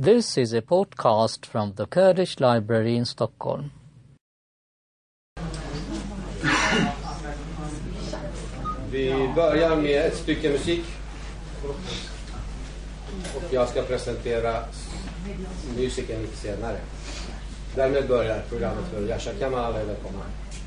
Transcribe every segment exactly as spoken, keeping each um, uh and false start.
This is a podcast from the Kurdish Library in Stockholm. Vi börjar med ett stycke musik. Och jag ska presentera musiken lite senare. Därmed börjar programmet för Yasha Kemal. Alla är välkomna.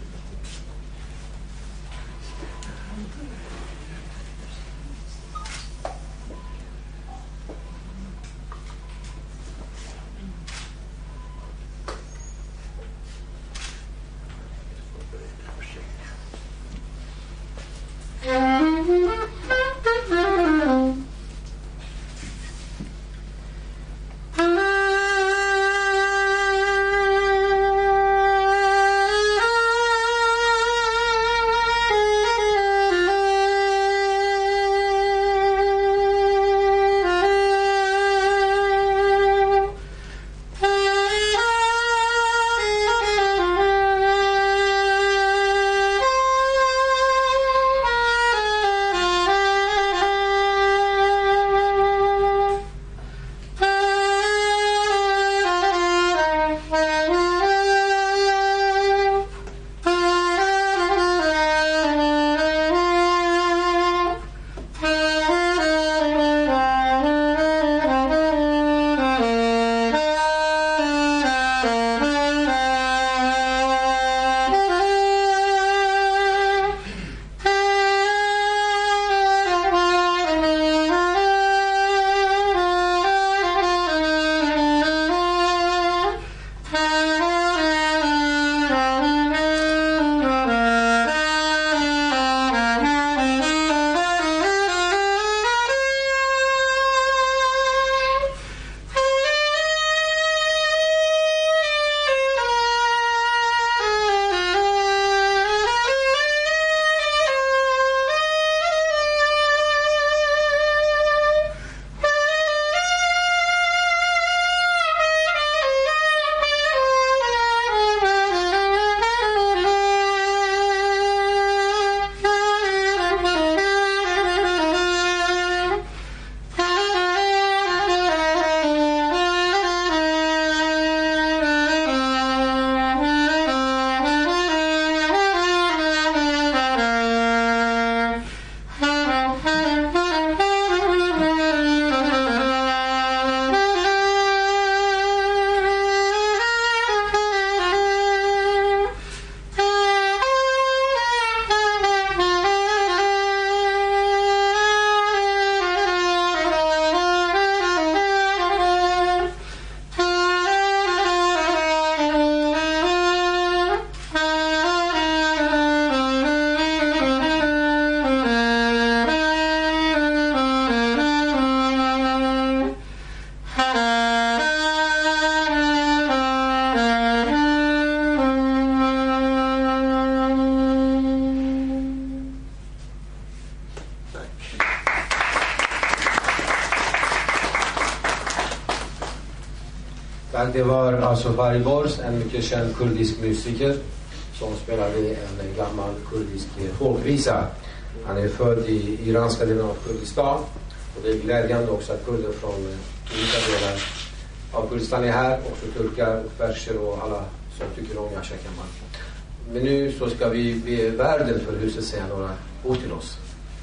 Det var alltså Baribors, en mycket känd kurdisk musiker som spelade en gammal kurdisk folkvisa. Han är född i iranska delen av Kurdistan, och det är glädjande också att kurder från olika delar av Kurdistan är här, också turkar och perser och alla som tycker om Yasha Kemal. Men nu så ska vi be värden för huset säga några ord till oss.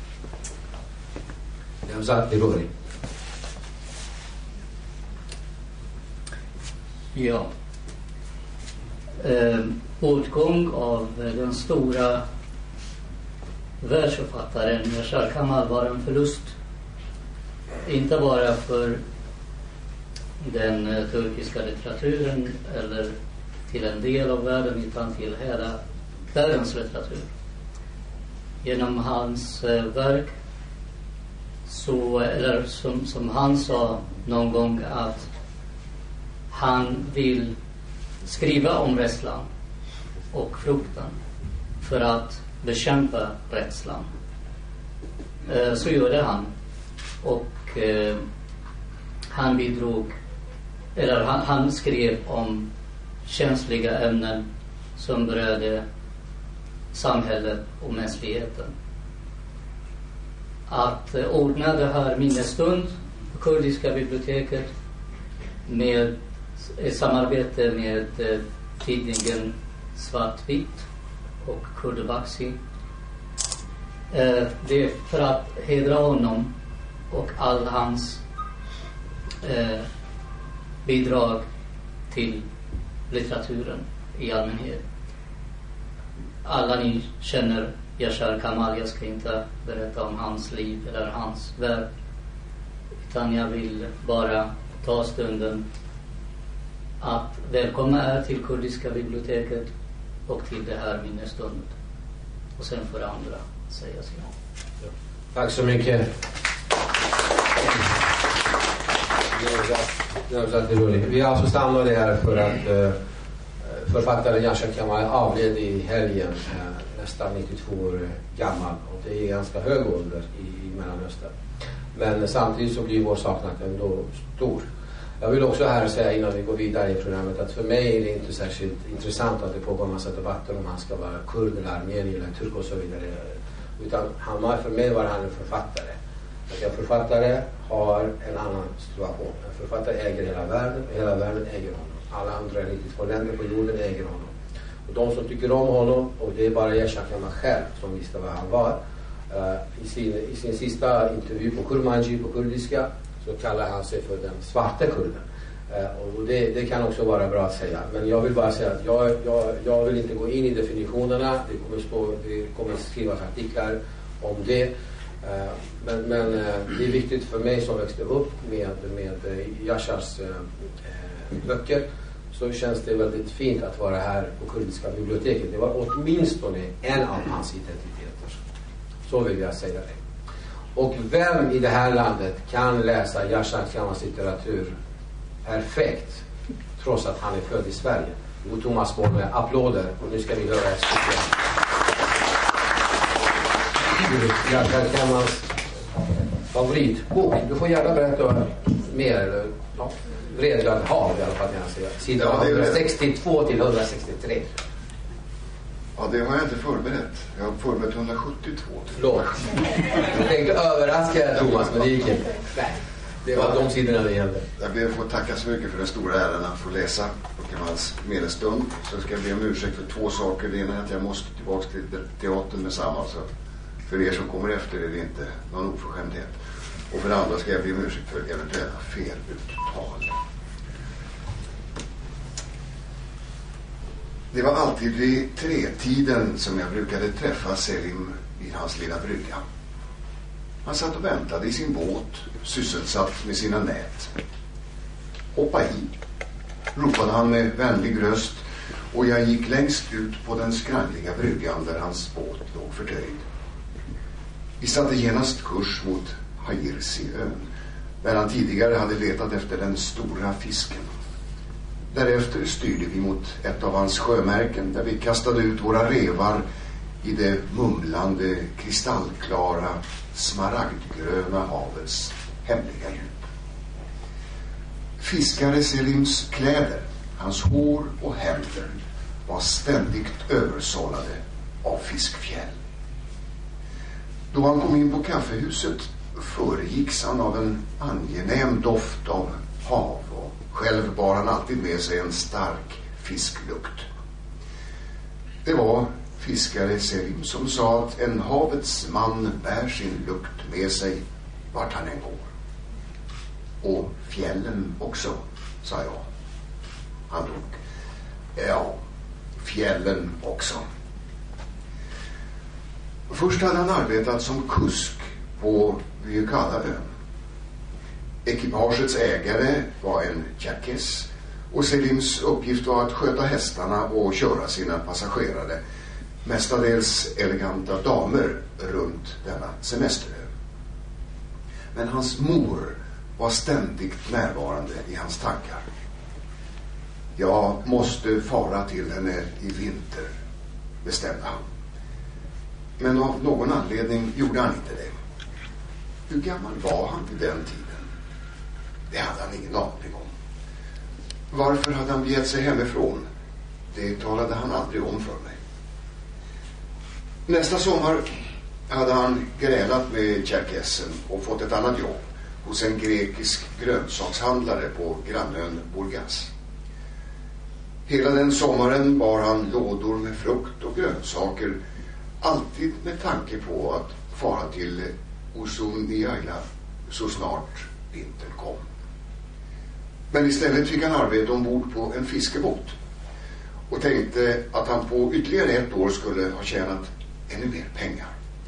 Nevzat Birori. Ja. Eh, Åtgång av den stora världsförfattaren Yasha Kemal var en förlust. Inte bara för den eh, turkiska litteraturen eller till en del av världen, utan till hela världens litteratur. Genom hans eh, verk så, eller som, som han sa någon gång, att han vill skriva om rädslan och fruktan för att bekämpa rädslan. Eh, så gjorde han. Och eh, han bidrog, eller han, han skrev om känsliga ämnen som berörde samhället och mänskligheten. Att ordna det här minnesstund på Kurdiska biblioteket med ett samarbete med eh, tidningen Svartvitt och Kurdovaxi. Eh, det är för att hedra honom och all hans eh, bidrag till litteraturen i allmänhet. Alla ni känner Yashar Kamal, jag ska inte berätta om hans liv eller hans verk, utan jag vill bara ta stunden att välkomna er till Kurdiska biblioteket och till det här minnesstunden. Och sen får andra säga sin ord. Ja. Tack så mycket. Vi har alltså stannat här för att uh, författaren Yashar Kamal avled i helgen, uh, nästan nittiotvå år gammal, och det är ganska hög ålder i, i Mellanöstern. Men samtidigt så blir vår saknad ändå stor. Jag vill också här säga innan vi går vidare i programmet att för mig är det inte särskilt intressant att det pågår en massa debatter om han ska vara kurd eller armenier eller turk och så vidare. Utan han var, för mig var han en författare. Att en författare har en annan situation. En författare äger hela världen och hela världen äger honom. Alla andra nittiotvå länder på jorden äger honom. Och de som tycker om honom, och det är bara Yashar Kamal själv som visste vad han var. Uh, i, sin, I sin sista intervju på Kurmanji på kurdiska så kallar han sig för den svarta kurden. Uh, och det, det kan också vara bra att säga. Men jag vill bara säga att jag, jag, jag vill inte gå in i definitionerna. Det kommer, stå, det kommer skrivas artiklar om det. Uh, men men uh, det är viktigt för mig som växte upp med, med uh, Yashars uh, uh, böcker. Så känns det väldigt fint att vara här på Kurdiska biblioteket. Det var åtminstone en av hans identiteter. Så vill jag säga det. Och vem i det här landet kan läsa Yashar Kamals litteratur perfekt trots att han är född i Sverige? Och Thomas får med applåder. Och nu ska vi höra ett stycke. Yashar Kamals favoritbok. Du får gärna berätta mer. Ja, Vredgad hav i alla fall. Sidan ja, hundrasextiotvå till hundrasextiotre. Ja, det har jag inte förberett. Jag har förberett hundrasjuttiotvå. Förlåt. Jag tänkte överraska Thomas, men det gick inte. Nej, det var ja, de sidorna det gällde. Jag ber att få tacka så mycket för den stora äran att få läsa på Kamals minnesstund. Så ska jag be om ursäkt för två saker. Det ena är att jag måste tillbaka till teatern med samma. Så för er som kommer efter är det inte någon oförskämdhet. Och för det andra ska jag be om ursäkt för eventuella feluttal. Det var alltid vid tretiden som jag brukade träffa Selim vid hans lilla brygga. Han satt och väntade i sin båt, sysselsatt med sina nät. Hoppa i, ropade han med vänlig röst, och jag gick längst ut på den skrangliga bryggan där hans båt låg förtöjd. Vi satte genast kurs mot Hairsi-ön, där han tidigare hade letat efter den stora fisken. Därefter styrde vi mot ett av hans sjömärken där vi kastade ut våra revar i det mumlande, kristallklara, smaragdgröna havets hemliga djup. Fiskare Selims kläder, hans hår och händer var ständigt översållade av fiskfjäll. Då han kom in på kaffehuset föregicks han av en angenäm doft av hav, och själv bar han alltid med sig en stark fisklukt. Det var fiskare Selim som sa att en havets man bär sin lukt med sig vart han än går. Och fjällen också, sa jag. Han drog. Ja, fjällen också. Först hade han arbetat som kusk på Vyukalaön. Ekipagets ägare var en tjerkes, och Selims uppgift var att sköta hästarna och köra sina passagerare, mestadels eleganta damer, runt denna semesterö. Men hans mor var ständigt närvarande i hans tankar. Jag måste fara till henne i vinter, bestämde han. Men av någon anledning gjorde han inte det. Hur gammal var han vid den tiden? Det hade han ingen aning om. Varför hade han begett sig hemifrån? Det talade han aldrig om för mig. Nästa sommar hade han grälat med tjerkessen och fått ett annat jobb. hos en grekisk grönsakshandlare på grannön Burgas. Hela den sommaren bar han lådor med frukt och grönsaker, alltid med tanke på att fara till Usun-Niaila så snart vintern kom. Men istället fick han arbeta ombord på en fiskebåt och tänkte att han på ytterligare ett år skulle ha tjänat ännu mer pengar.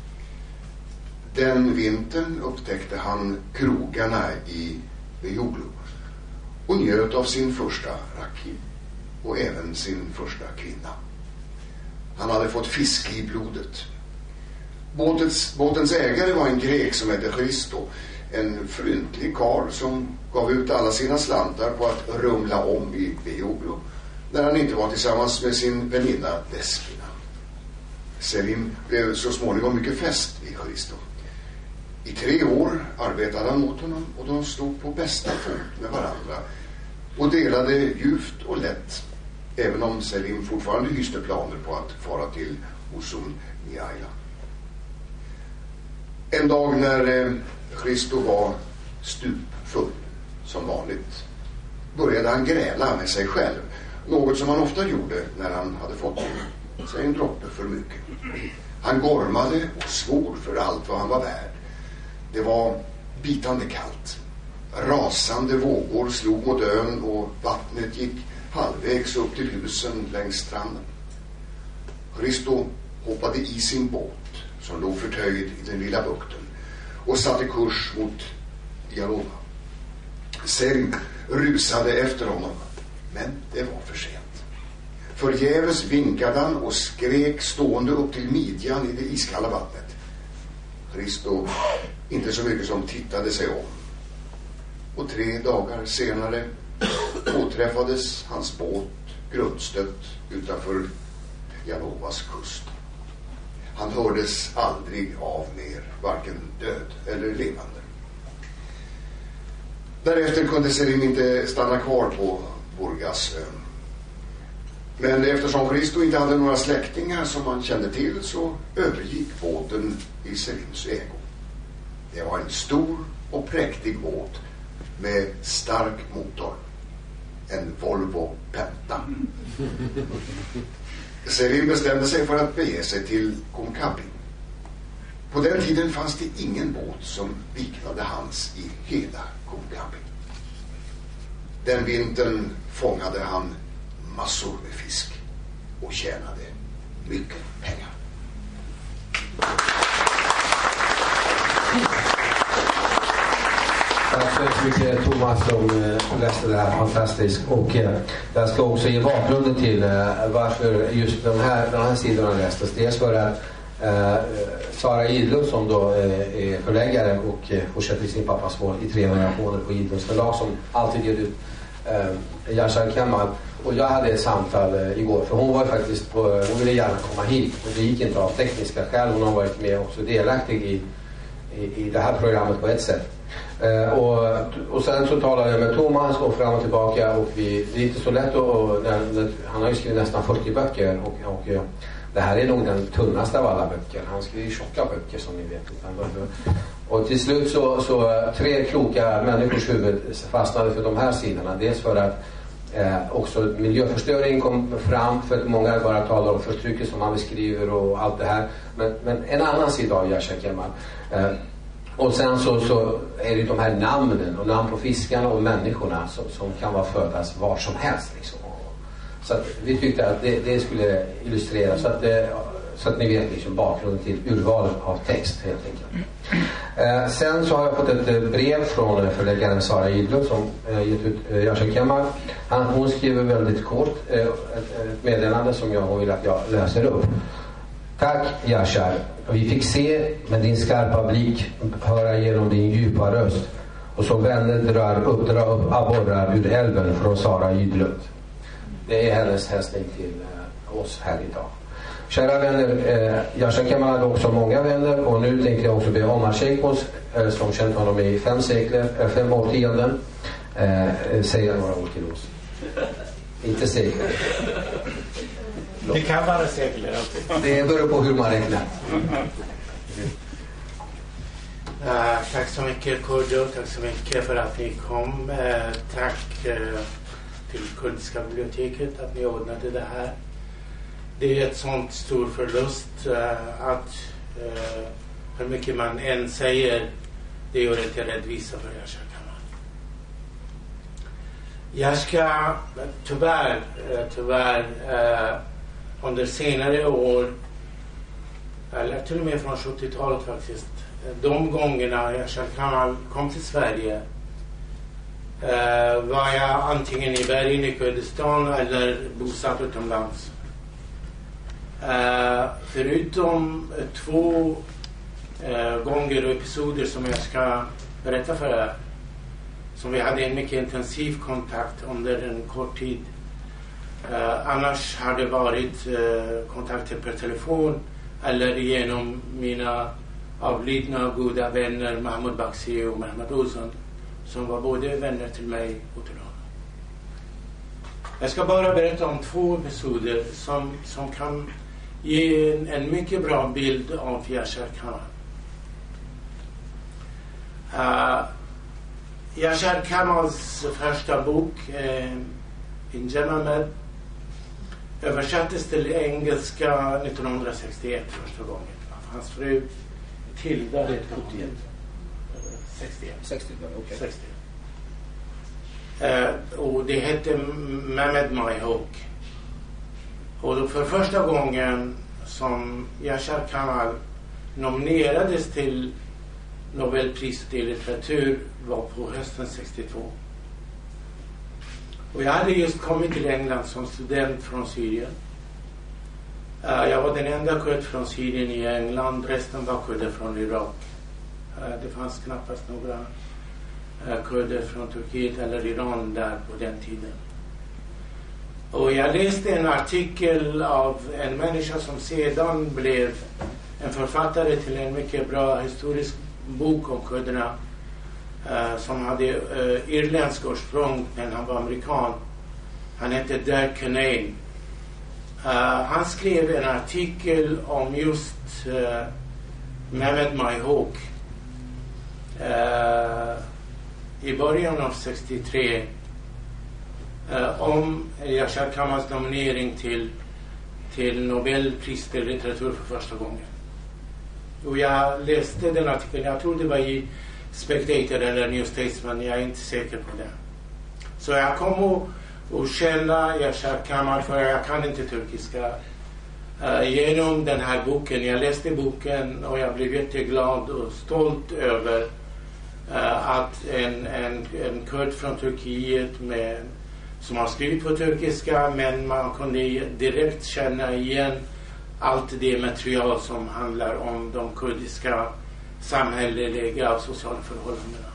Den vintern upptäckte han krogarna i Beoglu och njöt av sin första raki och även sin första kvinna. Han hade fått fisk i blodet. Båtens, båtens ägare var en grek som hette Christo, en fryntlig karl som gav ut alla sina slantar på att rumla om i Beoglu när han inte var tillsammans med sin väninna Despina. Selim blev så småningom mycket fäst vid Christo. I tre år arbetade han mot honom och de stod på bästa fot med varandra och delade djupt och lätt, även om Selim fortfarande hyste planer på att fara till Usun-Niaila. En dag när eh, Christo var stupfull som vanligt började han gräla med sig själv, något som han ofta gjorde när han hade fått sig en droppe för mycket. Han gormade och svor för allt vad han var värd. Det var bitande kallt. Rasande vågor slog mot ön och vattnet gick halvvägs upp till husen längs stranden. Christo hoppade i sin båt som låg förtöjd i den lilla bukten och satte kurs mot Jalova. Selim rusade efter honom, men det var för sent. Förgäves vinkade han och skrek stående upp till midjan i det iskalla vattnet. Christo inte så mycket som tittade sig om. Och tre dagar senare påträffades hans båt grundstött utanför Jalovas kust. Han hördes aldrig av mer, varken död eller levande. Därefter kunde Selim inte stanna kvar på Burgasön. Men eftersom Christo inte hade några släktingar som man kände till så övergick båten i Selims ägo. Det var en stor och präktig båt med stark motor. En Volvo Penta. Selim bestämde sig för att bege sig till Kumkapi. På den tiden fanns det ingen båt som liknade hans i hela Kumkapi. Den vintern fångade han massor med fisk och tjänade mycket pengar. Tack så mycket Thomas som äh, läste det här fantastiskt. Och äh, jag ska också ge bakgrunden till äh, varför just de här, de här sidorna lästes. Dels för att äh, Sara Idlund som då äh, är förläggare och äh, fortsätter sin pappas mål i tre generationer på Idlunds förlag som alltid ger ut äh, Yashar Kemal. Och jag hade ett samtal äh, igår, för hon var faktiskt på, hon ville gärna komma hit och det gick inte av tekniska skäl. Hon har varit med också delaktig i, i, i det här programmet på ett sätt. Uh, och, och sen så talade jag med Thomas och fram och tillbaka och vi, det är inte så lätt att, och, när, han har ju skrivit nästan fyrtio böcker och, och uh, det här är nog den tunnaste av alla böcker. Han skriver tjocka böcker som ni vet. Och till slut så, så tre kloka människors huvud fastnade för de här sidorna. Dels för att uh, också miljöförstöring kom fram, för att många bara talar om förtrycket som han beskriver och allt det här. Men, men en annan sida av Yashar Kemal. Uh, Och sen så, så är det de här namnen och namn på fiskarna och människorna som, som kan vara födas var som helst liksom. Så att vi tyckte att det, det skulle illustrera så att, det, så att ni vet liksom bakgrunden till urvalet av text helt enkelt. Eh, sen så har jag fått ett brev från förläggaren Sara Idlund som eh, gett ut eh, Yashar Kemal. Han, hon skriver väldigt kort eh, ett, ett meddelande som jag vill att jag läser upp. Tack Yashar. Vi fick se med din skarpa blick, höra genom din djupa röst. Och som vänner drar upp, drar upp abborrar ur älven från Sara Idlund. Det är hennes hälsning till eh, oss här idag. Kära vänner, eh, Yashar Kemal hade också många vänner. Och nu tänkte jag också be Omar Sheikos, eh, som känt honom i fem sekler, eh, fem årtionden, eh, säga några ord till oss. Inte sekler. Det kan vara segler. Det beror på hur man räknar. Uh, tack så mycket Kurdo, tack så mycket för att ni kom. Uh, tack uh, till Kurdiska biblioteket att ni ordnade det här. Det är ett sånt stor förlust uh, att uh, hur mycket man än säger, det gör inte rättvisa för Yashar Kamal. Jag ska tyvärr, uh, tyvärr uh, under senare år, eller till och med från sjuttiotalet faktiskt, de gångerna Yashar Kamal kom till Sverige uh, var jag antingen i bergen i Kurdistan eller bosatt utomlands. Uh, förutom uh, två uh, gånger och episoder som jag ska berätta för er, som vi hade en mycket intensiv kontakt under en kort tid. Uh, annars har det varit uh, kontakter per telefon eller genom mina avlidna goda vänner Mahmoud Baksi och Mehmet Ozan, som var både vänner till mig och till honom. Jag ska bara berätta om två episoder som, som kan ge en, en mycket bra bild av Yashar Kamal. Uh, Yashar Kamals första bok, uh, Injamamed, översattes till engelska nittonhundrasextioett första gången. Hans fru Tilda sjuttioett. sextioett. sextioett, okej. Okay. Uh, och det hette Mehmed Mayhouk. Och då för första gången som Yashar Kamal nominerades till Nobelpriset i litteratur var på hösten sextiotvå. Och jag hade just kommit till England som student från Syrien. Uh, jag var den enda kurd från Syrien i England. Resten var kurder från Irak. Uh, det fanns knappast några uh, kurder från Turkiet eller Iran där på den tiden. Och jag läste en artikel av en människa som sedan blev en författare till en mycket bra historisk bok om kurderna. Uh, som hade uh, irländsk ursprung, men han var amerikan. Han hette Derek Kinane. Uh, han skrev en artikel om just uh, Mehmed Mayhouk uh, i början av sextiotre uh, om Yashar Kamals nominering till, till Nobelpriset i litteratur för första gången. Och jag läste den artikeln, jag tror det var i Spectator eller New Statesman, jag är inte säker på det. Så jag kom och, och känna Yashar Kamal, för jag kan inte turkiska, uh, genom den här boken. Jag läste boken och jag blev jätteglad och stolt över uh, att en, en, en kurd från Turkiet med, som har skrivit på turkiska, men man kunde direkt känna igen allt det material som handlar om de kurdiska samhälleliga och sociala förhållandena.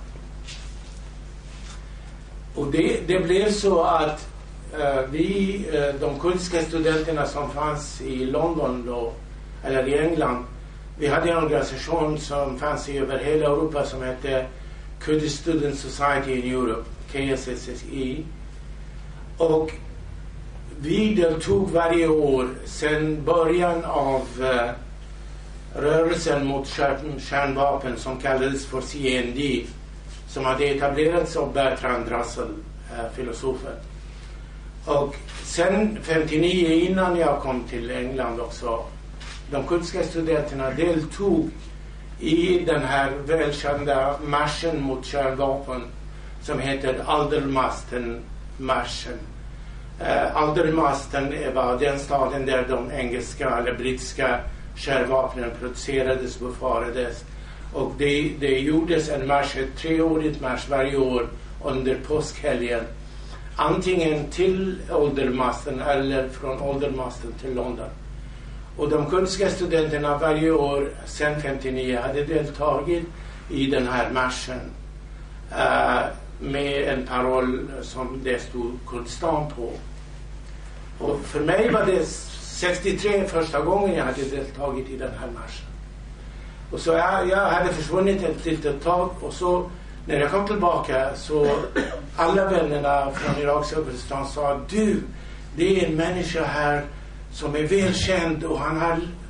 Och det, det blev så att uh, vi, uh, de kurdiska studenterna som fanns i London då, eller i England, vi hade en organisation som fanns i över hela Europa som hette Kurdish Student Society in Europe, K S S S I. Och vi deltog varje år sedan början av uh, rörelsen mot kärn, kärnvapen som kallades för C N D, som hade etablerats av Bertrand Russell, äh, filosofen. Och sen femtionio, innan jag kom till England också, de kurdiska studenterna deltog i den här välkända marschen mot kärnvapen som heter Aldermaston-marschen. Äh, Aldermaston var den staden där de engelska eller brittiska kärnvapnen producerades och befarades. Och det, det gjordes en marsch, ett treårigt marsch varje år under påskhelgen. Antingen till Aldermaston eller från Aldermaston till London. Och de kurdiska studenterna varje år sedan femtionio hade deltagit i den här marschen. Uh, med en paroll som det stod Kurdistan på. Och för mig var det sextiotre första gången jag hade deltagit i den här marschen. Och så jag, jag hade försvunnit ett litet tag, och så när jag kom tillbaka så alla vännerna från irakiska Kurdistan sa: du, det är en människa här som är välkänd och han har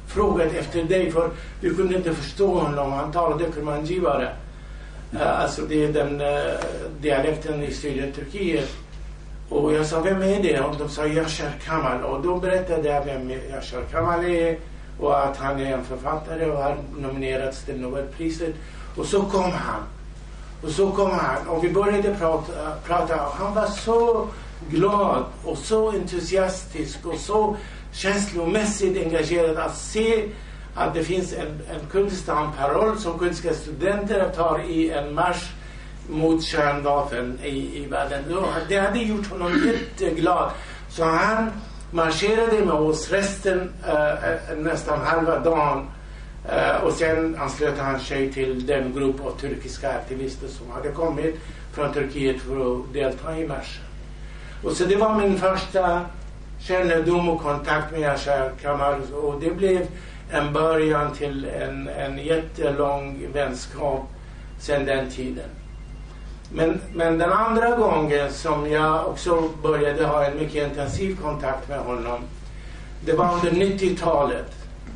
frågat efter dig, för vi kunde inte förstå honom. Han talade kurmanjivare. Uh, alltså det är den uh, dialekten i södra Turkiet. Och jag sa, vem är det? Och de sa, Yashar Kamal. Och då berättade jag vem Yashar Kamal är. Och att han är en författare och har nominerats till Nobelpriset. Och så kom han. Och så kom han. Och vi började prata. prata. Han var så glad och så entusiastisk och så känslomässigt engagerad att se att det finns en, en Kurdistan-paroll som kurdiska studenter tar i en marsch mot kärnvapen i, i världen. Det hade gjort honom jätteglad. Så han marscherade med oss resten äh, nästan halva dagen. Äh, och sen anslöt han sig till den grupp av turkiska aktivister som hade kommit från Turkiet för att delta i marschen. Och så det var min första kännedom och kontakt med Yashar Kamal. Och det blev en början till en, en jättelång vänskap sedan den tiden. Men, men den andra gången som jag också började ha en mycket intensiv kontakt med honom, det var under nittiotalet.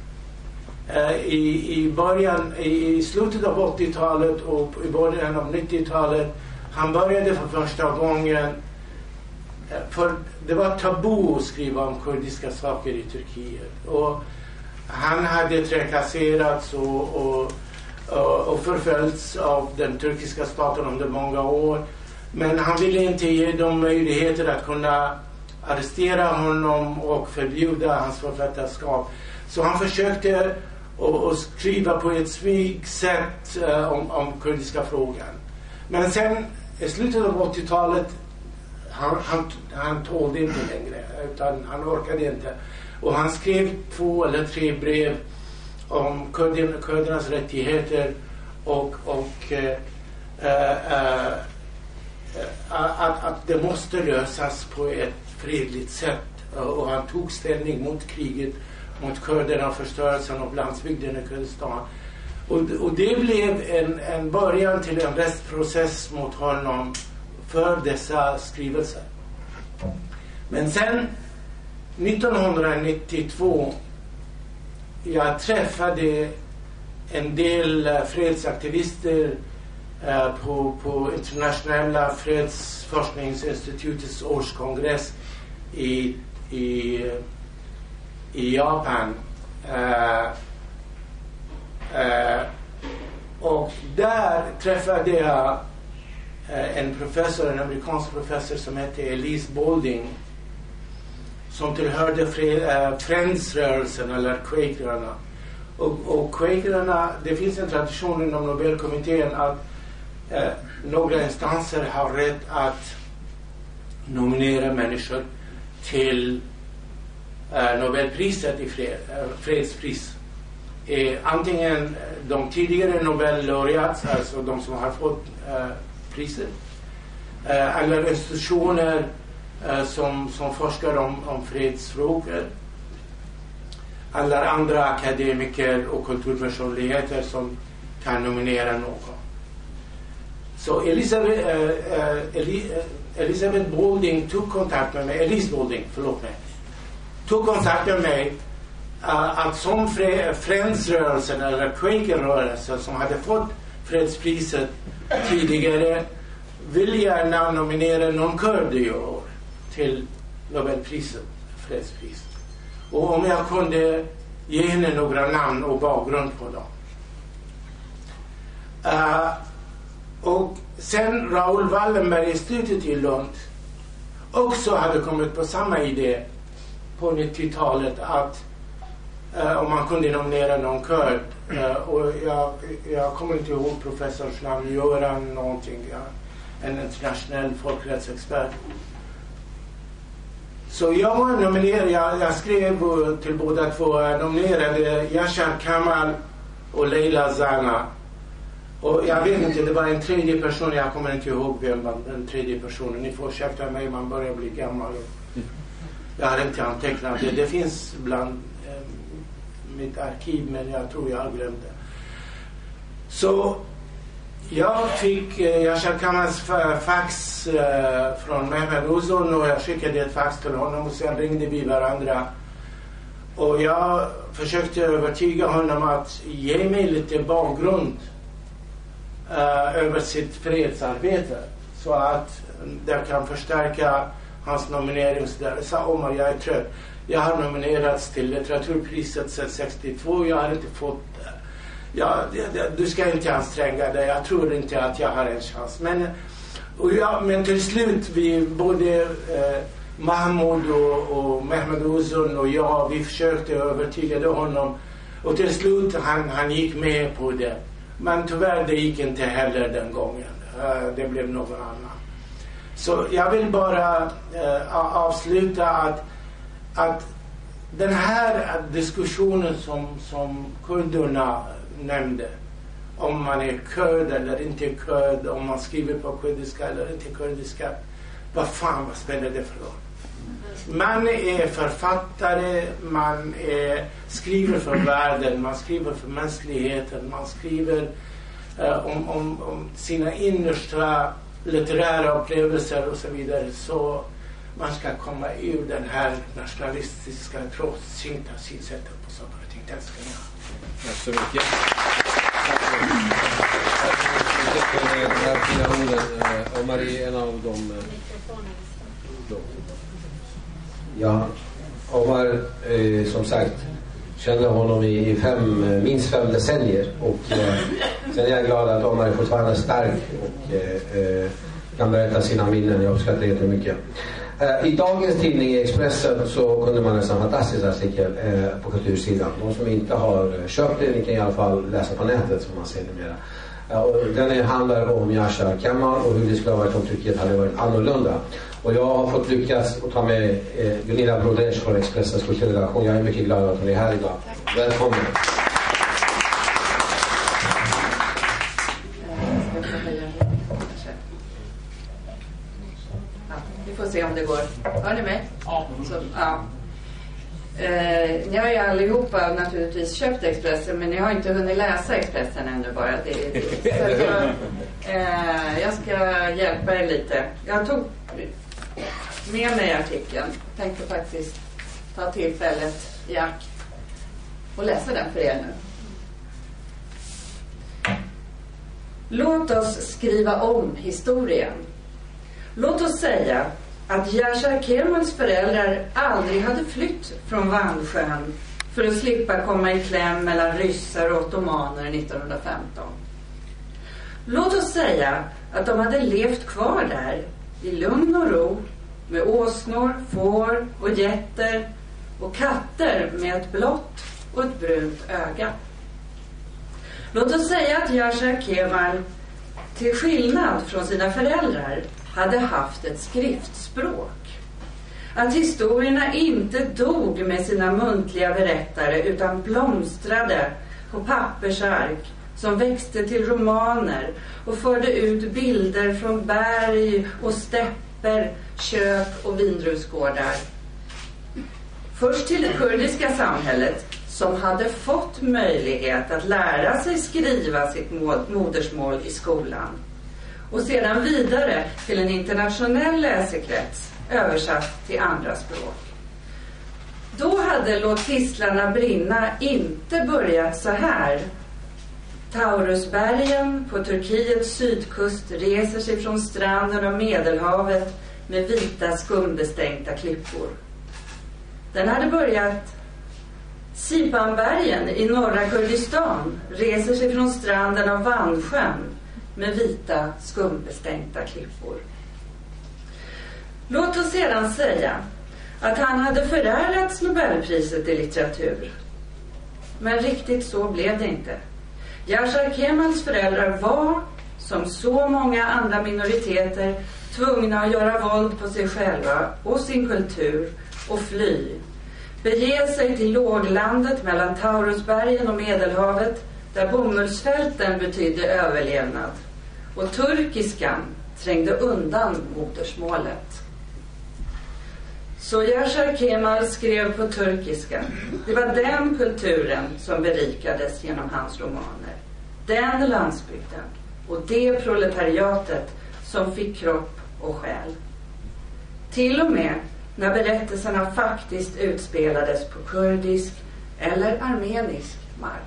Uh, i, i, början, i, i slutet av åttiotalet och i början av nittiotalet, han började för första gången, uh, för det var tabu att skriva om kurdiska saker i Turkiet. Och han hade trakasserats och, och och förföljts av den turkiska staten under många år. Men han ville inte ge dem möjligheter att kunna arrestera honom och förbjuda hans författarskap. Så han försökte att skriva på ett smygsätt uh, om, om kurdiska frågan. Men sen i slutet av åttiotalet han, han, han tålde inte längre, utan han orkade inte. Och han skrev två eller tre brev om kurderna, kurdernas rättigheter och, och äh, äh, äh, att, att det måste lösas på ett fredligt sätt. Och han tog ställning mot kriget, mot kurderna och förstörelsen av landsbygden i Kurdistan. Och, och det blev en, en början till en rättsprocess mot honom för dessa skrivelser. Men sen nittonhundranittiotvå jag träffade en del fredsaktivister uh, på, på internationella fredsforskningsinstitutets årskongress i, i, i Japan. Uh, uh, och där träffade jag uh, en professor, en amerikansk professor som hette Elise Boulding, som tillhörde äh, Friends-rörelsen eller Quakerarna. Och, och Quakerarna, det finns en tradition inom Nobelkommittén att äh, några instanser har rätt att nominera människor till äh, Nobelpriset i fred, äh, fredspris. Eh, antingen de tidigare Nobellaureats, alltså de som har fått äh, priset, äh, eller institutioner Som, som forskar om, om fredsfrågor. Alla andra akademiker och kulturpersonligheter som kan nominera någon. Så Elisabeth, äh, Eli, Elisabeth Boulding tog kontakt med mig, Elise Boulding, förlåt mig, tog kontakt med mig äh, att som fre, Friends-rörelsen eller Quaker-rörelsen som hade fått fredspriset tidigare vill gärna nominera någon kurd i år till Nobelpriset, fredspriset. Och om jag kunde ge henne några namn och bakgrund på dem. Uh, och sen Raoul Wallenberg-institutet i Lund också hade kommit på samma idé på nittiotalet att uh, om man kunde nominera någon kurd. Uh, och jag, jag kommer inte ihåg professors namn, Göran någonting, ja, en internationell folkrättsexpert. Så jag var nominerad, jag, jag skrev till båda två, nominerade Yashar Kamal och Leila Zana. Och jag vet inte, det var en tredje person, jag kommer inte ihåg vem var den tredje personen. Ni får ursäkta mig, man börjar bli gammal. Jag har inte antecknat det. Det finns bland eh, mitt arkiv, men jag tror jag glömde. Så jag fick eh, Yashar Kamals fax eh, från Mehmet Uzun och jag skickade ett fax till honom och sen ringde vi varandra. Och jag försökte övertyga honom att ge mig lite bakgrund uh, över sitt fredsarbete. Så att det kan förstärka hans nominering. Så där. Jag sa, Omar, jag är trött. Jag har nominerats till litteraturpriset sedan sextiotvå. Jag har inte fått det. Ja, du ska inte anstränga dig. Jag tror inte att jag har en chans. Men, och jag, men till slut, vi både eh, Mahmoud och, och Mehmed Uzun och jag, vi försökte övertyga honom. Och till slut han, han gick med på det. Men tyvärr det gick inte heller den gången. Uh, det blev någon annan. Så jag vill bara uh, avsluta att, att den här diskussionen som, som kurderna nämnde, om man är kurd eller inte kurd, om man skriver på kurdiska eller inte kurdiska, vad fan vad spelar det för roll? Man är författare, man är, skriver för världen, man skriver för mänskligheten, man skriver uh, om, om, om sina innersta litterära upplevelser och så vidare. Så man ska komma ur den här nationalistiska trådsynta synsättet på saker och ting. Tack ska ni ha. Tack så mycket. Tack så mycket för de här fina orden. Och Marie, en av de... Ja, Omar, eh, som sagt, känner honom i fem, minst fem decennier. Och eh, sen är jag glad att Omar är fortfarande stark och eh, kan berätta sina minnen. Jag uppskattar det jättemycket. Eh, I dagens tidning i Expressen så kunde man läsa en fantastisk artikel eh, på kultursidan. De som inte har köpt det, ni kan i alla fall läsa på nätet som man ser numera. Eh, och den handlar om Yashar Kemal och hur det skulle ha varit om Turkiet hade varit annorlunda. Och jag har fått lyckas att ta med eh, Gunilla Broders från Expressens kulturredaktion. Jag är mycket glad att hon är här idag. Välkommen. Vi får se om det går. Hör ni mig? Ja. Så, ja. Eh, ni har ju allihopa naturligtvis köpt Expressen, men ni har inte hunnit läsa Expressen ännu bara. Det, det. Så att jag, eh, jag ska hjälpa er lite. Jag tog med mig artikeln. Tänkte faktiskt ta tillfället i akt och läsa den för er nu. Låt oss skriva om historien. Låt oss säga att Yashar Kemals föräldrar aldrig hade flytt från Vannsjön för att slippa komma i kläm mellan ryssar och ottomaner nittonhundrafemton. Låt oss säga att de hade levt kvar där i lugn och ro med åsnor, får och getter och katter med ett blått och ett brunt öga. Låt oss säga att Yashar Kemal, till skillnad från sina föräldrar, hade haft ett skriftspråk. Att historierna inte dog med sina muntliga berättare utan blomstrade på pappersark som växte till romaner och förde ut bilder från berg och stäpper, kök och vindrusgårdar. Först till det kurdiska samhället som hade fått möjlighet att lära sig skriva sitt modersmål i skolan. Och sedan vidare till en internationell läsekrets översatt till andra språk. Då hade Låt tistlarna brinna inte börjat så här. Taurusbergen på Turkiets sydkust reser sig från stranden av Medelhavet med vita skumbestänkta klippor. Den hade börjat Sipanbergen i norra Kurdistan reser sig från stranden av Vannsjön med vita skumbestänkta klippor. Låt oss sedan säga att han hade förärats Nobelpriset i litteratur. Men riktigt så blev det inte. Yashar Kemals föräldrar var, som så många andra minoriteter, tvungna att göra våld på sig själva och sin kultur och fly. Bege sig till låglandet mellan Taurusbergen och Medelhavet, där bomullsfälten betydde överlevnad. Och turkiskan trängde undan modersmålet. Så Yashar Kemal skrev på turkiska. Det var den kulturen som berikades genom hans romaner. Den landsbygden och det proletariatet som fick kropp och själ. Till och med när berättelserna faktiskt utspelades på kurdisk eller armenisk mark.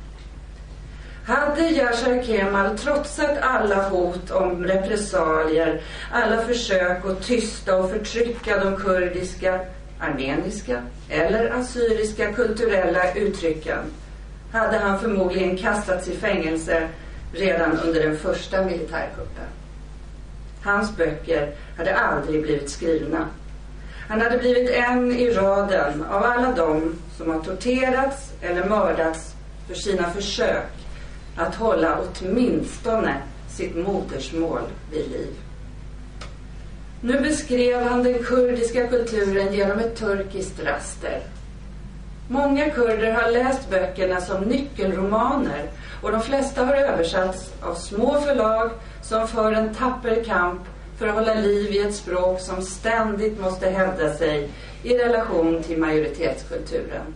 Hade Yashar Kemal trotsat alla hot om repressalier, alla försök att tysta och förtrycka de kurdiska, armeniska eller assyriska kulturella uttrycken, hade han förmodligen kastats i fängelse redan under den första militärkuppen. Hans böcker hade aldrig blivit skrivna. Han hade blivit en i raden av alla de som har torterats eller mördats för sina försök att hålla åtminstone sitt modersmål vid liv. Nu beskrev han den kurdiska kulturen genom ett turkiskt raster. Många kurder har läst böckerna som nyckelromaner och de flesta har översatts av små förlag som för en tapper kamp för att hålla liv i ett språk som ständigt måste hävda sig i relation till majoritetskulturen.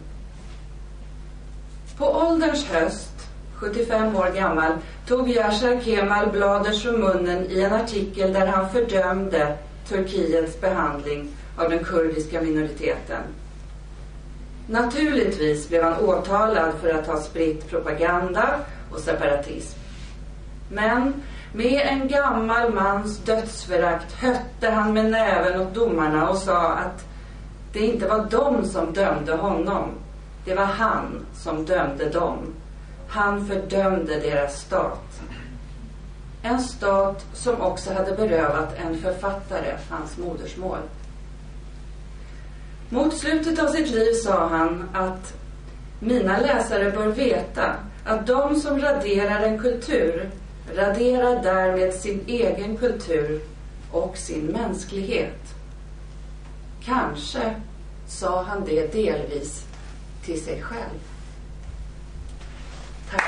På ålderns höst, sjuttiofem år gammal, tog Yashar Kemal bladet från munnen i en artikel där han fördömde Turkiets behandling av den kurdiska minoriteten. Naturligtvis blev han åtalad för att ha spritt propaganda och separatism. Men med en gammal mans dödsförakt hötte han med näven åt domarna och sa att det inte var de som dömde honom. Det var han som dömde dem. Han fördömde deras stat. En stat som också hade berövat en författare hans modersmål. Mot slutet av sitt liv sa han att mina läsare bör veta att de som raderar en kultur raderar därmed sin egen kultur och sin mänsklighet. Kanske sa han det delvis till sig själv. Tack.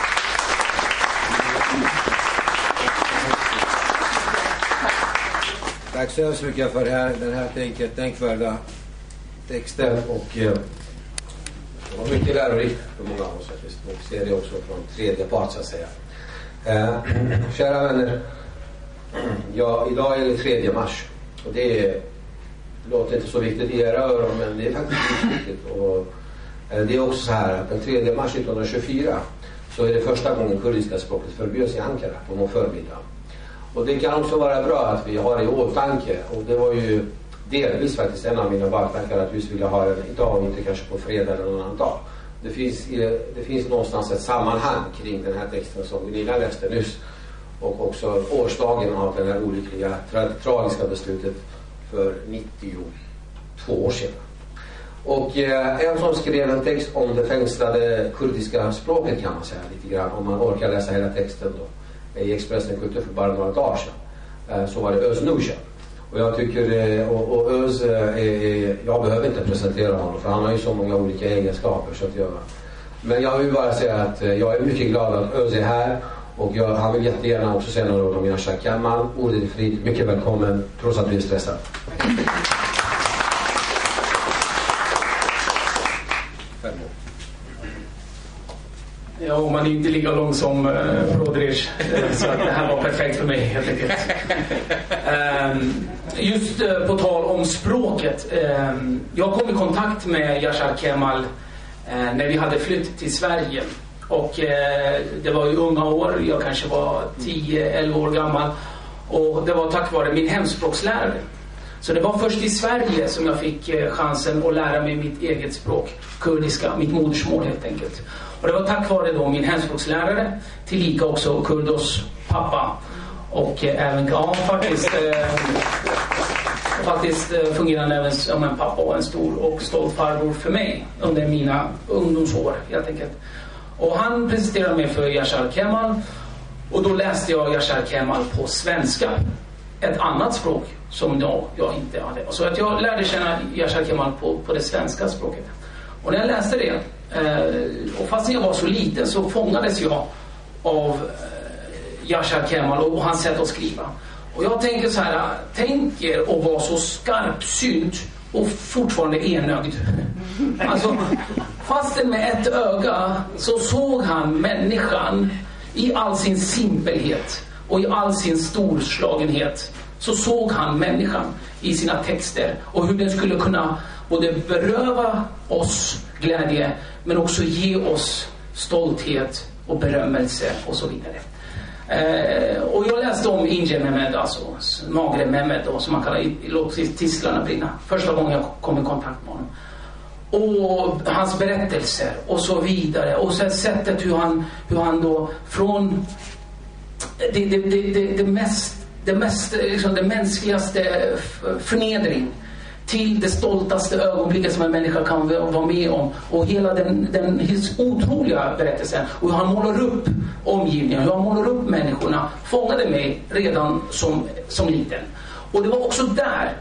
Tack så hemskt mycket för det här, den här tänket, tänkvärda texten, och eh, det var mycket lärorikt för många av oss faktiskt, och ser det också från tredje part så att säga. Eh, kära vänner, ja, idag är det tredje mars och det, är, det låter inte så viktigt i era öron, men det är faktiskt viktigt. Och eh, det är också så här att den tredje mars nittonhundratjugofyra så är det första gången kurdiska språket förbjöds i Ankara på någon förmiddag. Och det kan också vara bra att vi har det i åtanke, och det var ju delvis faktiskt en av mina baktankar att just vilja ha den idag och inte kanske på fredag eller någon annan dag. Det finns, det finns någonstans ett sammanhang kring den här texten som Gunilla läste nyss, och också årsdagen av den här olyckliga, tra- tragiska beslutet för nittiotvå år sedan. Och eh, en som skrev en text om det fängslade kurdiska språket kan man säga lite grann, om man orkar läsa hela texten då, i Expressen Kultur för bara några dagar sedan, eh, så var det Öz Nusha. Och jag tycker, och, och Öz, eh, jag behöver inte presentera honom för han har ju så många olika egenskaper så att jag, men jag vill bara säga att jag är mycket glad att Öz är här, och jag, han vill jättegärna också säga några ord om Yashar Kemal. Ordet är fritt, mycket välkommen trots att du är stressad. Ja, och man är inte lika lång som eh, Brodrich, så att det här var perfekt för mig helt enkelt. um, just uh, på tal om språket, um, jag kom i kontakt med Yashar Kemal uh, när vi hade flytt till Sverige, och uh, det var i unga år, jag kanske var tio elva år gammal, och det var tack vare min hemspråkslärare. Så det var först i Sverige som jag fick uh, chansen att lära mig mitt eget språk, kurdiska, mitt modersmål helt enkelt. Och det var tack vare då min hemspråkslärare, tillika också Kurdos pappa. Och eh, även, ja faktiskt, eh, faktiskt eh, fungerade även som en pappa och en stor och stolt farbror för mig under mina ungdomsår helt enkelt. Och han presenterade mig för Yashar Kemal, och då läste jag Yashar Kemal på svenska. Ett annat språk som då jag inte hade. Så att jag lärde känna Yashar Kemal på, på det svenska språket. Och när jag läste det, och fast jag var så liten, så fångades jag av Yashar Kemal och hans sätt att skriva. Och jag tänker så här, tänker att vara så skarpsynt och fortfarande enögd. Alltså, fastän med ett öga så såg han människan i all sin simpelhet och i all sin storslagenhet så såg han människan i sina texter och hur den skulle kunna både beröva oss glädje men också ge oss stolthet och berömmelse och så vidare. Eh, och jag läste om Inge Mehmed, alltså Magre Mehmed då, som man kallar i, låt tisslarna brinna. Första gången jag kom i kontakt med honom. Och hans berättelser och så vidare. Och så sättet hur han, hur han då från det, det, det, det, det mest det mest liksom det mänskligaste förnedring till det stoltaste ögonblicket som en människa kan vara med om, och hela den, den otroliga berättelsen och hur han målar upp omgivningen, hur han målar upp människorna, fångade mig redan som, som liten. Och det var också där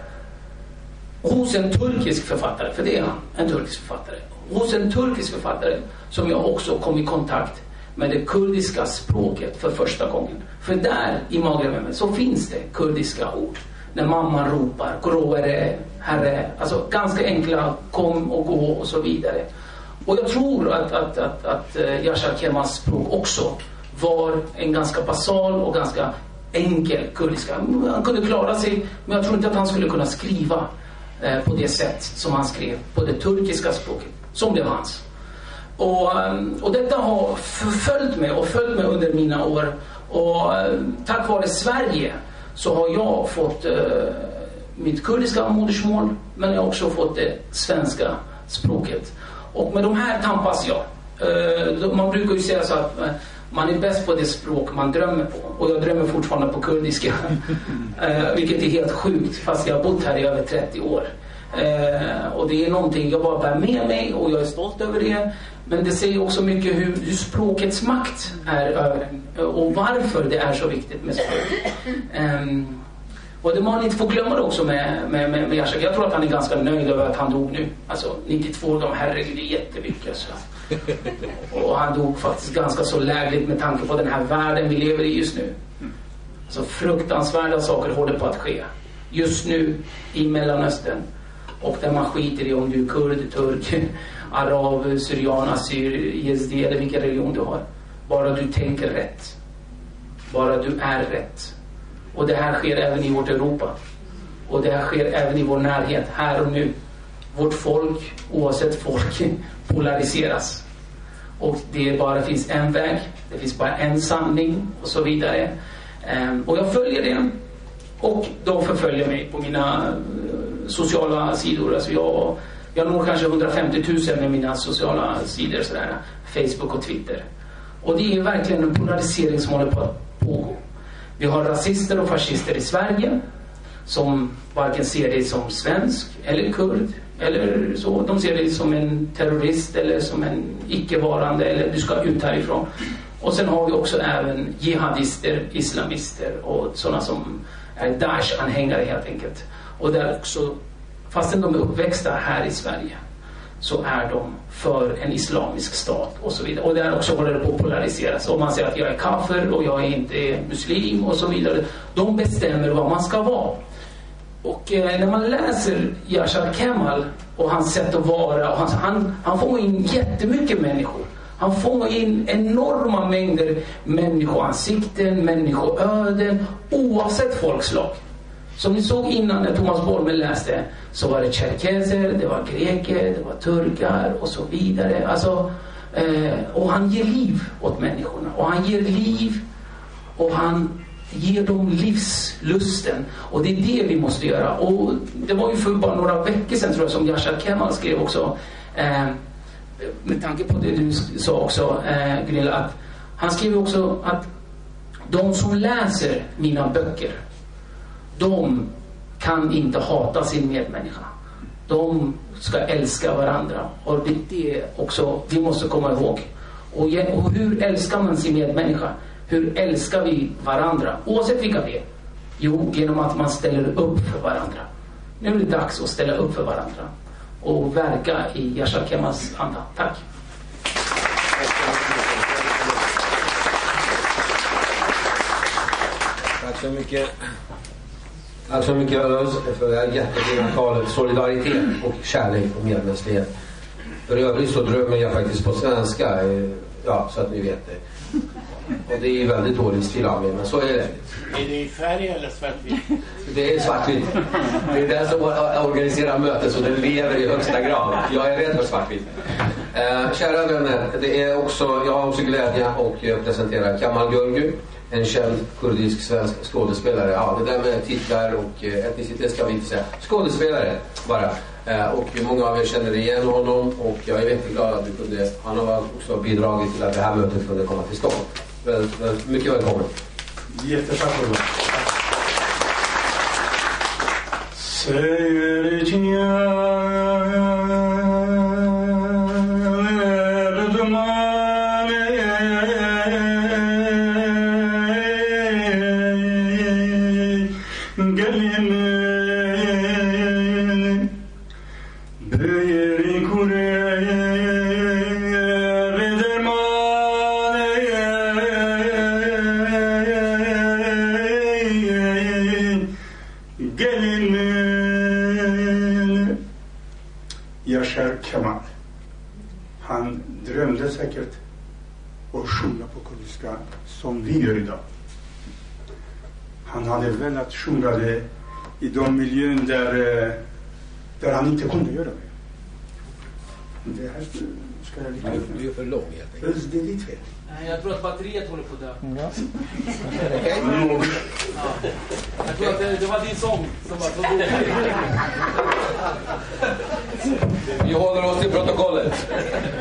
hos en turkisk författare, för det är han, en turkisk författare, hos en turkisk författare som jag också kom i kontakt med det kurdiska språket för första gången. För där i Magre Mehmed så finns det kurdiska ord. När mamman ropar, gråare, herre, alltså ganska enkla, kom och gå och så vidare. Och jag tror att, att, att, att Yashar Kemals språk också var en ganska basal och ganska enkel kurdiska. Han kunde klara sig, men jag tror inte att han skulle kunna skriva eh, på det sätt som han skrev på det turkiska språket, som blev hans. Och, och detta har följt mig och följt mig under mina år. Och tack vare Sverige så har jag fått eh, mitt kurdiska modersmål, men jag har också fått det svenska språket. Och med de här tampas jag. Eh, man brukar ju säga så att eh, man är bäst på det språk man drömmer på. Och jag drömmer fortfarande på kurdiska. eh, vilket är helt sjukt, fast jag har bott här i över trettio år. Eh, och det är någonting jag bara bär med mig och jag är stolt över det. Men det säger också mycket hur, hur språkets makt är över och varför det är så viktigt med språk. Um, och det man inte får glömma det också med, med, med, med Yashar. Jag tror att han är ganska nöjd över att han dog nu. Alltså nittiotvå år, de herregud, det är jättemycket. Så. Och han dog faktiskt ganska så lägligt med tanke på den här världen vi lever i just nu. Så fruktansvärda saker håller på att ske just nu i Mellanöstern. Och där man skiter i om du är kurd, turk, arab, syrian, assyr, jezdi eller vilken religion du har. Bara du tänker rätt. Bara du är rätt. Och det här sker även i vårt Europa. Och det här sker även i vår närhet, här och nu. Vårt folk, oavsett folk, polariseras. Och det bara finns en väg. Det finns bara en sanning och så vidare. Och jag följer det. Och de förföljer mig på mina sociala sidor. Alltså jag, jag når kanske hundrafemtio tusen med mina sociala sidor, sådär, Facebook och Twitter. Och det är verkligen en polarisering som håller på att pågå. Vi har rasister och fascister i Sverige som varken ser dig som svensk eller kurd eller så. De ser dig som en terrorist eller som en icke-varande, eller du ska ut härifrån. Och sen har vi också även jihadister, islamister och sådana som är Daesh-anhängare helt enkelt. Och där också, fastän de är uppväxta här i Sverige, så är de för en islamisk stat och så vidare. Och där också håller det på att polariseras. Om man säger att jag är kafir och jag är inte muslim och så vidare. De bestämmer vad man ska vara. Och eh, när man läser Yashar Kemal och hans sätt att vara, och hans, han, han fångar in jättemycket människor. Han fångar in enorma mängder människoansikten, människoöden, oavsett folkslag. Som ni såg innan när Thomas Bolme läste, så var det tjerkeser, det var greker, det var turkar och så vidare. Alltså, eh, och han ger liv åt människorna. Och han ger liv och han ger dem livslusten. Och det är det vi måste göra. Och det var ju för bara några veckor sedan, tror jag, som Yashar Kemal skrev också, eh, med tanke på det du sa också, eh, Gunilla, att han skrev också att de som läser mina böcker, de kan inte hata sin medmänniska. De ska älska varandra. Och det är det också vi måste komma ihåg. Och, och hur älskar man sin medmänniska? Hur älskar vi varandra? Oavsett vilka det är. Jo, genom att man ställer upp för varandra. Nu är det dags att ställa upp för varandra. Och verka i Yashar Kemals anda. Tack. Tack så mycket. Tack så mycket för det här jättefina talet. Solidaritet och kärlek och medmänsklighet. För övrigt så drömmer jag faktiskt på svenska. Ja, så att ni vet det. Och det är väldigt dåligt stil av mig, men så är det. Är det i färg eller svartvitt? Det är svartvitt. Det är den som organiserar mötet, så den lever i högsta grad. Jag är rädd för svartvitt. Eh, kära vänner, det är också, jag har också glädje att presentera Kemal Görgü, en känd kurdisk svensk skådespelare. Ja, det där med titlar och etnicitet ska vi inte säga. Skådespelare bara. Eh, och många av er känner igen honom, och jag är väldigt glad att du kunde, han har också bidragit till att det här mötet kunde komma till stånd. Väl, väl, mycket välkommen. Jättetack för det. Kemal. Han drömde säkert att sjunga på kurdiska som vi gör idag. Han hade velat sjunga det i de miljöer där, där han inte kunde göra det. Det här ska jag lite... Du är för lång helt enkelt. Det är lite fel. Nej, jag tror att batteriet håller på att dö. Ja. Ja. Jag tror att det, det var din sång som var så dålig. Vi håller oss till protokollet.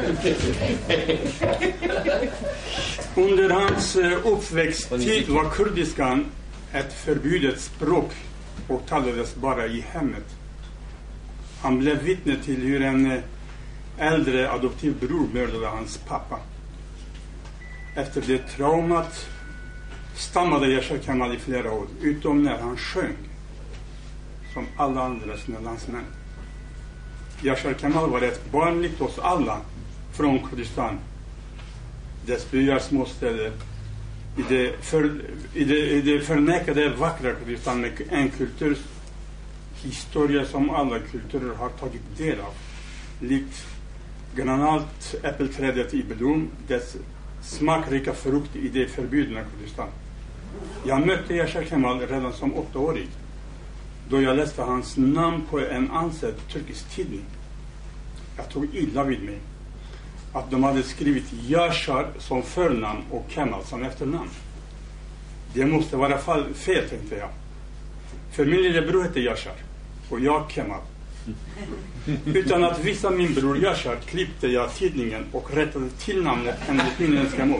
Under hans uppväxttid var kurdiskan ett förbjudet språk och talades bara i hemmet. Han blev vittne till hur en äldre adoptivbror mördade hans pappa. Efter det traumat stammade Yashar Kemal i flera år, utom när han sjöng, som alla andra sina landsmän. Yashar Kemal var ett barn likt oss alla från Kurdistan. Dess byar, småstäder, i det, för, i, det, i det förnekade vackra Kurdistan med en kultur, historia som alla kulturer har tagit del av. Likt granalt äppelträdet i blom, dess smakrika frukt i det förbjudna Kurdistan. Jag mötte Yashar Kemal redan som åttaårig, då jag läste hans namn på en ansedd turkisk tidning. Jag tog illa vid mig att de hade skrivit Yashar som förnamn och Kemal som efternamn. Det måste vara fall fel, tänkte jag. För min lillebror hette Yashar och jag Kemal. Utan att visa min bror Yashar klippte jag tidningen och rättade till namnet enligt min önskemål.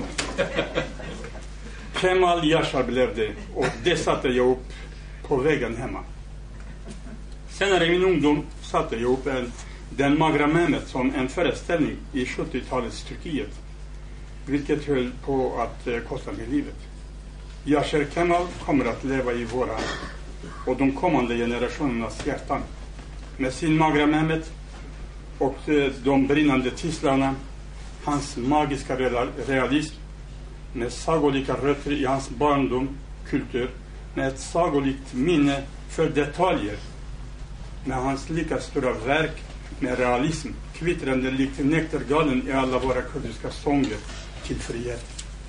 Kemal Yashar blev det, och det satte jag upp på vägen hemma. Senare i min ungdom satte jag upp en, Den magra Mehmet som en föreställning i sjuttiotalets Turkiet, vilket höll på att eh, kosta mig livet. Yashar Kemal kommer att leva i våra och de kommande generationernas hjärtan. Med sin magra Mehmet och eh, de brinnande tistlarna, hans magiska realism, med sagolika rötter i hans barndom, kultur, med ett sagolikt minne för detaljer, med hans lika stora verk med realism, kvittrande likt nektargalen i alla våra kurdiska sånger till frihet.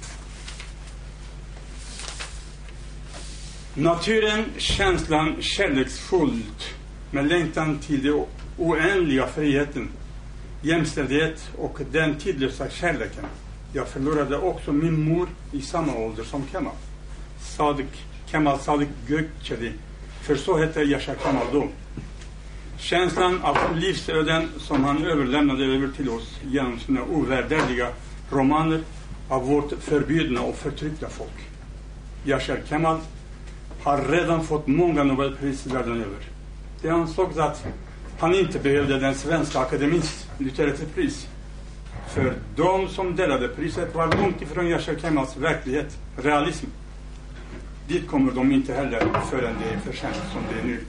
Naturen, känslan, kärleksfullt, med längtan till den oändliga friheten, jämställdhet och den tidlösa kärleken. Jag förlorade också min mor i samma ålder som Kemal. Sadik, Kemal Sadik Gökçeli, för så hette Yashar Kemal då. Känslan av livsöden som han överlämnade över till oss genom sina ovärderliga romaner av vårt förbjudna och förtryckta folk. Yashar Kemal har redan fått många Nobelpris världen över. Det ansågs att han inte behövde den svenska akademins litteraturpris. För de som delade priset var långt ifrån Yashar Kemals verklighet, realism. Dit kommer de inte heller förrän det är för sent som det är nu.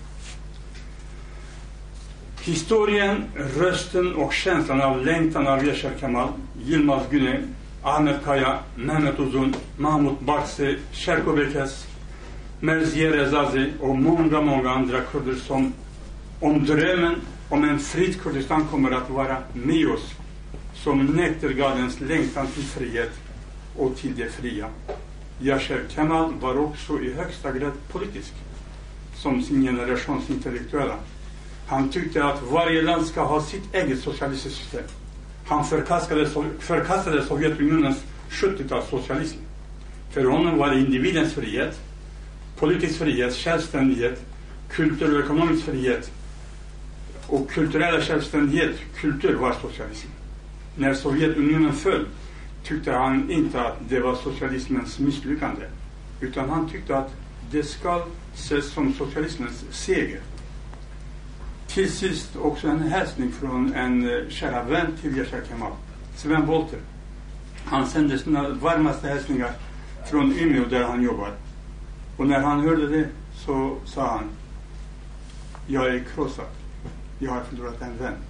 Historien, rösten och känslan av längtan av Yashar Kemal, Yilmaz Güney, Ahmet Kaya, Mehmet Uzun, Mahmut Bakse, Sherko Bekes, Merziye Rezazi och många, många andra kurder som om drömmen om en fritt Kurdistan kommer att vara med oss som nektargalens längtan till frihet och till det fria. Yashar Kemal var också i högsta grad politisk som sin generations intellektuella. Han tyckte att varje land ska ha sitt eget socialistiskt system. Han förkastade, förkastade Sovjetunionens sjuttio-talssocialism. För honom var det individens frihet, politisk frihet, självständighet, kultur och ekonomisk frihet och kulturella självständighet, kultur var socialism. När Sovjetunionen föll tyckte han inte att det var socialismens misslyckande, utan han tyckte att det ska ses som socialismens seger. Till sist också en hälsning från en kära vän till Yashar Kemal, Sven Wollter. Han sände sina varmaste hälsningar från Umeå där han jobbar. Och när han hörde det så sa han: jag är krossad. Jag har förlorat en vän.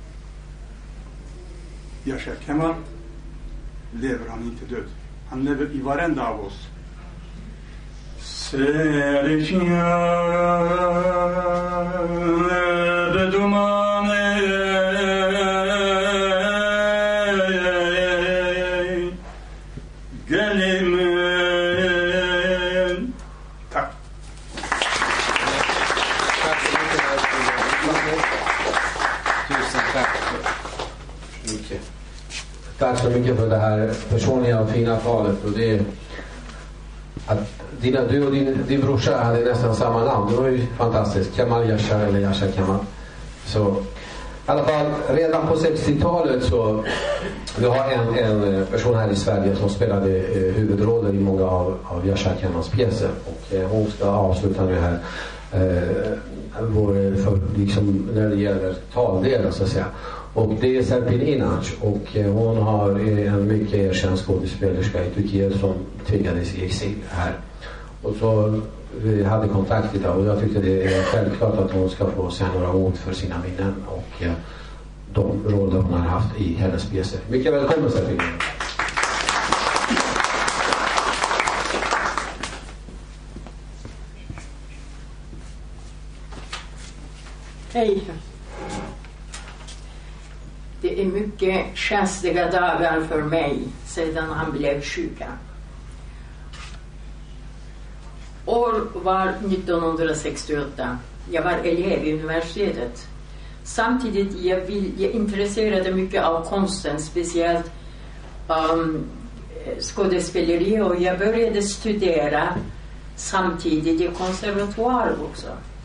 Yashar Kemal lever, han inte död. Han lever i varenda av oss. Tack. Tusen tack. Mycket. Tack så mycket för det här personliga och fina talet. Och det är att dina, du och din, din brorsa hade nästan samma namn. Det var ju fantastiskt. Kemal Yashar eller Yashar Kemal. Så i alla fall redan på sextiotalet så vi har en, en person här i Sverige som spelade eh, huvudrollen i många av, av Yashar Kemals pjäser. Och eh, hon ska avsluta med här eh, vår, för, liksom, när det gäller taldelen så att säga. Och det är Serpil Inac och eh, hon har eh, en mycket erkänd skådespelerska i Turkiet som tvingades i exil här. Och så vi hade kontakt idag och jag tyckte det är självklart att hon ska få säga några ord för sina minnen och eh, de roller hon har haft i hennes pjäser. Mycket välkommen Serpil Inac. Hej. Det är mycket känsliga dagar för mig sedan han blev sjuk. År var nittonhundrasextioåtta. Jag var elev i universitetet. Samtidigt jag, vill, jag intresserade mycket av konsten, speciellt um, skådespeleri, och jag började studera samtidigt i konservatoire också.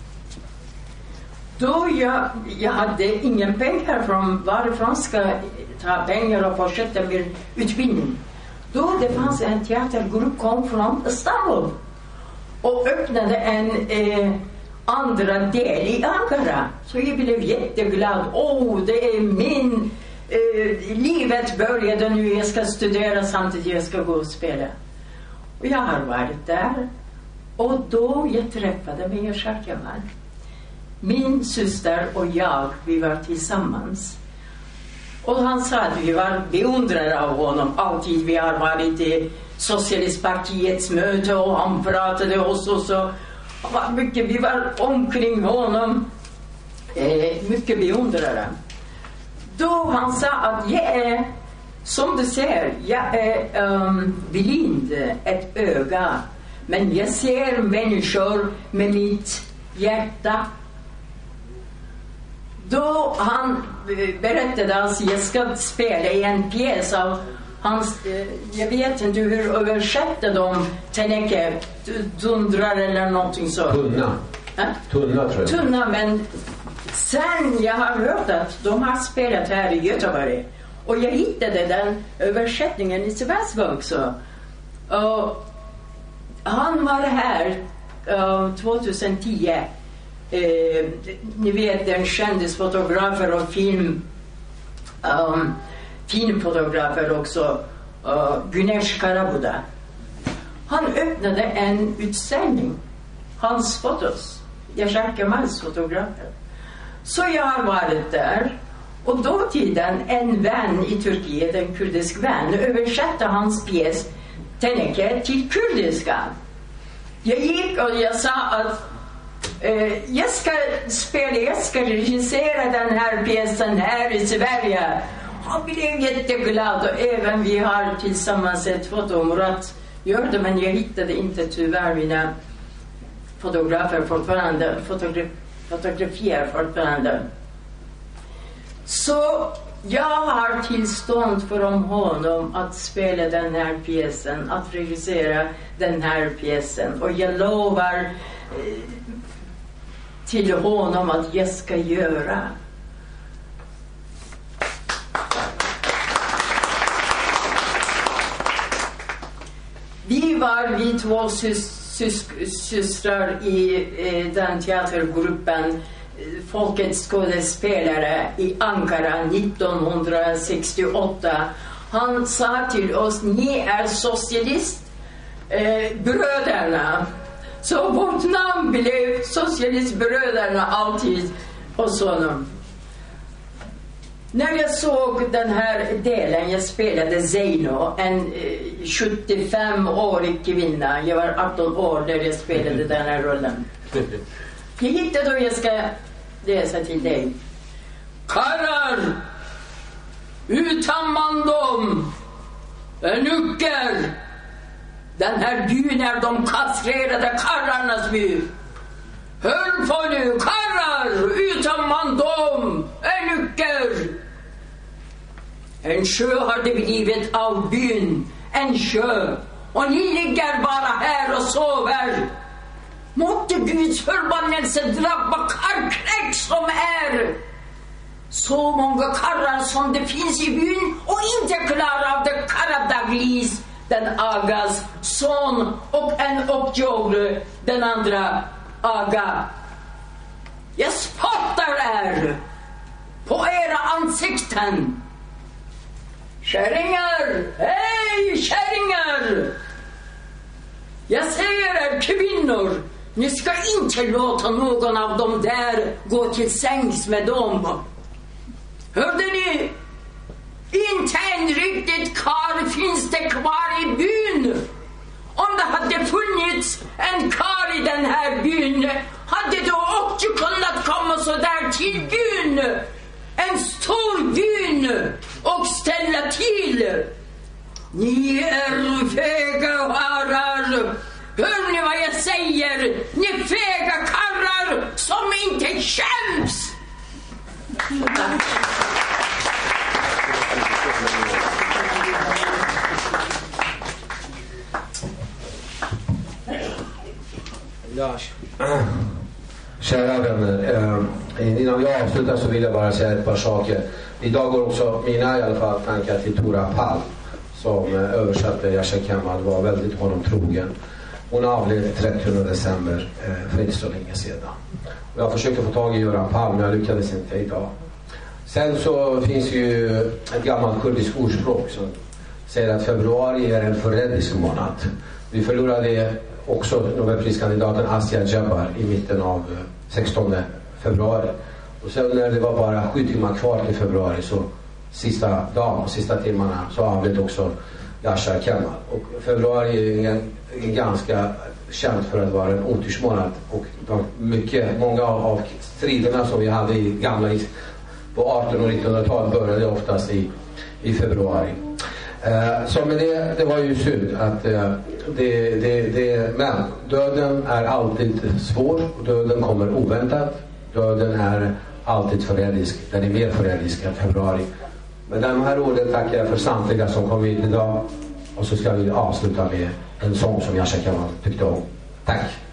Då jag, jag hade ingen pengar från varifrån ska jag ta pengar och fortsätta min utbildning. Då det fanns en teatergrupp kom från Istanbul och öppnade en eh, andra del i Ankara. Så jag blev jätteglad. Åh, oh, det är min eh, livet började nu. Jag ska studera samtidigt jag ska gå och spela. Och jag har varit där. Och då jag träffade mig Yashar Kemal. Min syster och jag, vi var tillsammans. Och han sa att vi var beundrare av honom. Alltid vi har varit i Socialistpartiets möte och han pratade oss och så. Var mycket, vi var omkring honom. Eh, mycket beundrare. Då han sa att jag är, som du ser, jag är um, blind, ett öga. Men jag ser människor med mitt hjärta. Då han berättade att jag ska spela i en pjäs av hans, jag vet inte hur översätter de Teneke, dundrar eller någonting så. Tunna. Äh? Tunna tror jag. Tunna, men sen jag har hört att de har spelat här i Göteborg. Och jag hittade den översättningen i svenska också. Och han var här uh, tjugohundratio. Eh, ni vet den kändisfotografer och film um, filmfotografer också, uh, Güneş Karabuda. Han öppnade en utställning, hans fotos, Yashar Kemals fotografer. Så jag har varit där, och då tiden en vän i Turkiet, en kurdisk vän, översatte hans pjäs Teneke till kurdiska. Jag gick och jag sa att Uh, jag ska spela, jag ska regissera den här pjäsen här i Sverige. Han blev jätteglad och även vi har tillsammans ett foto. Murat gör det, men jag hittade inte tyvärr mina fotografer fortfarande. Fotogra- fotografier fortfarande. Så jag har tillstånd från honom att spela den här pjäsen, att regissera den här pjäsen. Och jag lovar eh, till honom att jag ska göra. Vi var vi två sys- sys- systrar i eh, den teatergruppen Folkets skådespelare i Ankara nittonhundrasextioåtta. Han sa till oss, ni är socialistbröderna. Eh, Så vårt namn blev Socialistbröderna alltid hos honom. När jag såg den här delen, jag spelade Zeino, en eh, sjuttiofem-årig kvinna. Jag var arton år när jag spelade den här rollen. Jag hittade då jag ska läsa till dig. Karrar, utan man dem, nucker. Den här byn är de kastrerade karrarnas by. Hör på nu, karrar, utan man dem, nucker. En sjö har det blivit av byn, en sjö. Och ni ligger bara här och sover. Måtte Guds förbannelse drabba karkräck som är. Så många karrar som det finns i byn och inte klarar av det Karadaglis, den Agas son, och en Okjoglu, den andra Aga. Jag spottar er på era ansikten. Kärringar, hej kärringar! Jag säger er kvinnor, ni ska inte låta någon av dem där gå till sängs med dem. Hörde ni? Inte en riktigt karl finns det kvar i byn. Om det hade funnits en karl i den här byn, hade du också kunnat komma så där till byn. En stor byn och ställa till. Ni är fega karrar. Hör ni vad jag säger? Ni fega karrar som inte skäms. Ja, kära vänner, eh, innan jag avslutar så vill jag bara säga ett par saker. Idag går också mina i alla fall tankar till Tora Palm, som eh, översatte Yasha Kemal, var väldigt honom trogen. Hon avled trettionde december eh, för inte så länge sedan. Och jag försöker få tag i Göran Palm, men jag lyckades inte idag. Sen så finns ju ett gammalt kurdiskt ordspråk som säger att februari är en förrädisk månad. Vi förlorade också Nobelpriskandidaten Asya Jabbar i mitten av sextonde februari. Och sen när det var bara sju timmar kvar till februari, så sista dagen och sista timmarna, så avled också Yasha Kemal. Och februari är en, en ganska känd för att vara en otursmånad. Och de mycket, många av striderna som vi hade i gamla på artonhundra- och nittonhundratalet började oftast i, i februari. Uh, så med det, det var ju synd att uh, det, det, det, men döden är alltid svår, och döden kommer oväntat. Döden är alltid förrädisk, den är mer förrädisk än februari. Men de här orden tackar jag för samtliga som kom hit idag, och så ska vi avsluta med en sång som Yasha Kemal tyckte om. Tack!